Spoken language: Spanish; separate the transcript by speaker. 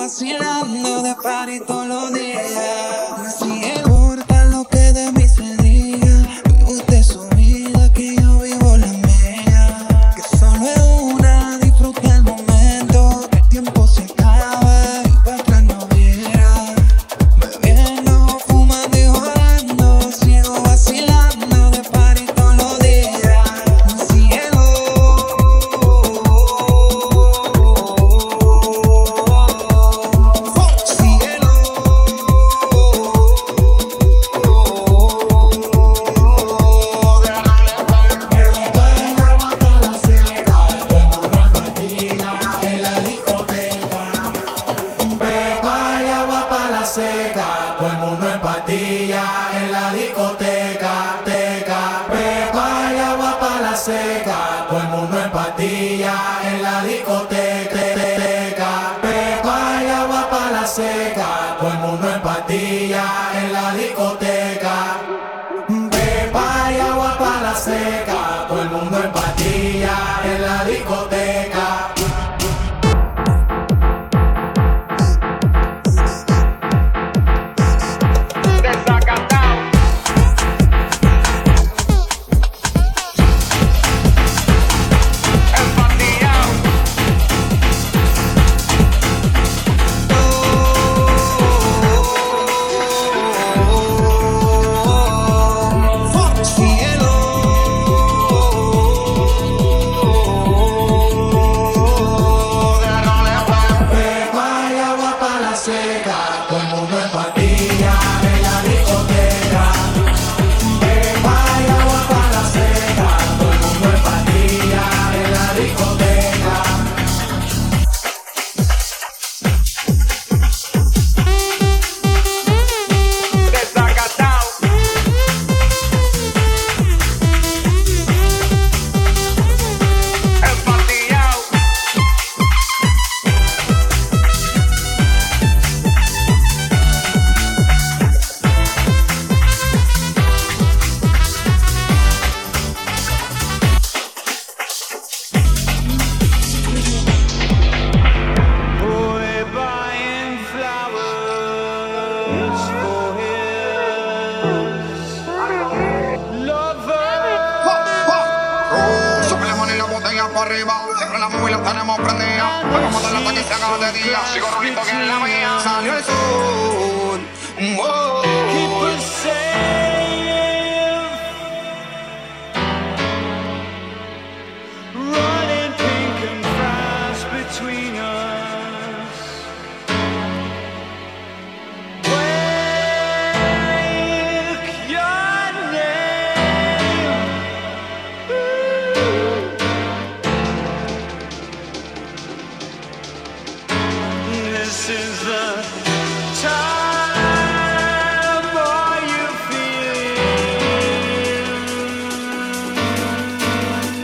Speaker 1: vacilando de party todos los días. Si importa lo que de mí se diga, vive usted su vida, que yo vivo la mía. Que solo es una, disfruta el momento, que el tiempo se acaba y para atrás no viera. Bebiendo, fumando y jugando, sigo vacilando de party todos los días. Cielo.
Speaker 2: Todo el mundo en patilla en la discoteca, teca. Pepa y agua pa' la seca. Todo el mundo en patilla en la discoteca, teca. Pepa y agua pa' la seca. Todo el mundo en patilla en la discoteca. Pepa y agua pa' la seca. Todo el mundo en patilla en la discoteca. Todo el mundo en patilla en la discoteca. Pepa y agua pa' la seca. Todo el mundo en patilla en la discoteca. Desacatao. Empatillao.
Speaker 3: Para arriba, siempre la móvil la tenemos prendida. Hagamos de la que se haga de día. Sigo rolito que es la mía. Salió el sol. Whoa.
Speaker 4: Keep us safe, running pink and fast between us. Wake your name. This is the